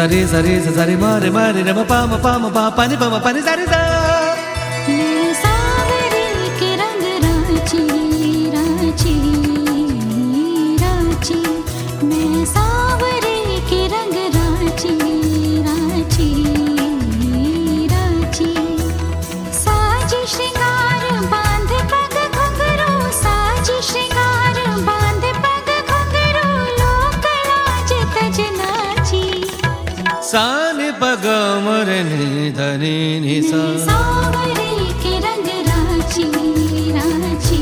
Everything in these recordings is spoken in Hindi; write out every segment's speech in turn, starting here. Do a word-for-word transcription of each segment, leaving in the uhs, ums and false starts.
सरी सरी सरी मारे मारे रे म पा म पा म पा पानी पा म पानी सरी सा। मैं सावरे के रंग रांची रांची रांची, मैं सावरे के रंग रांची रांची रांची। साज श्रृंगार बांध पग घुंघरू, साज श्रृंगार बांध पग घुंघरू, लोक लाज तज नाची। सानी पग मरे नि धनी नि सा। सावरे के रंग रांची रांची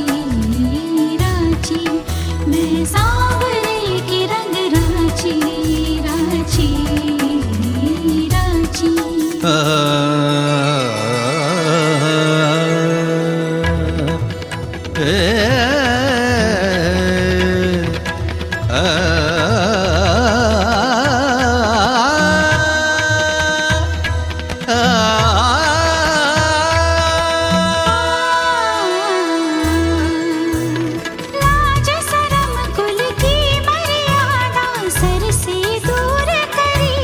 रांची, मैं सावरे के रंग रांची रांची रांची। आ, ए, आ, लाज शरम कुल की मर्यादा सर से दूर करी,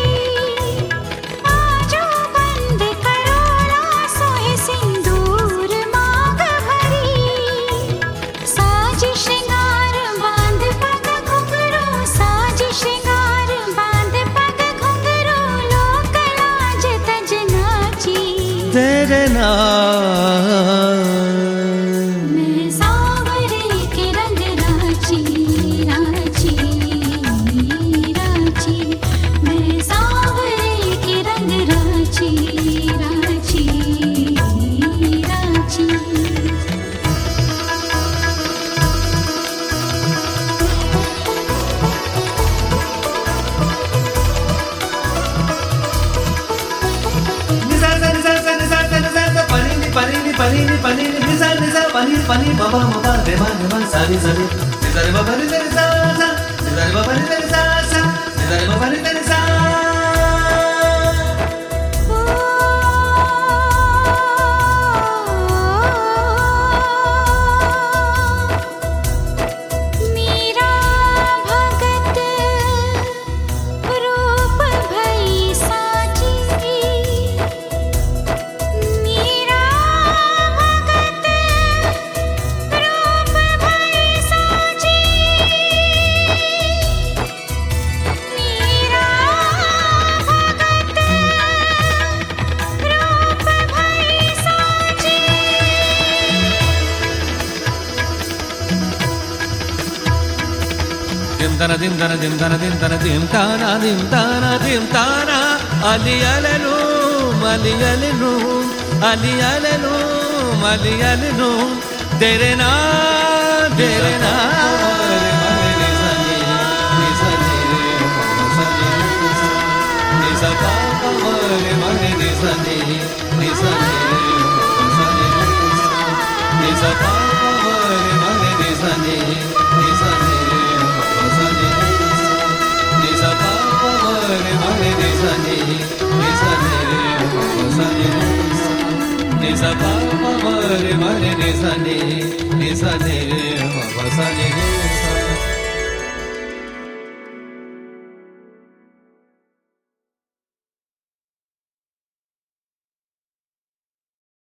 आजो बंद करो रासों सिंदूर मांग भरी। साज श्रृंगार बांध पग घुंघरू, साज श्रृंगार बांध पग घुंघरू, लोक लाज तज नाची। तेरे नाम मैं सावरे के रंग रांची रांची रांची, मैं सावरे के रंग रांची रांची रांची। निसा निसा निसा निसा निसा pani ni pani ni pani ni pani ni निसा निसा pani pani ma pa ma pa re ma re ma sa ni sa ni निसा रे ma pa ni sa ni sa sa निसा रे ma pa ni sa ni sa sa निसा रे ma pa ni sa ni sa। Meera भगत रूप भई साची, मीरा भगत रूप भई साची, मीरा भगत रूप भई साची। dim tana dim tana dim tana dim tana dim tana dim tana dim tana ali alenu ali alenu ali alenu ali alenu तेरे ना तेरे ना Nisa pa pa ma re ma re ni sa ni ni sa ni ma pa sa ni.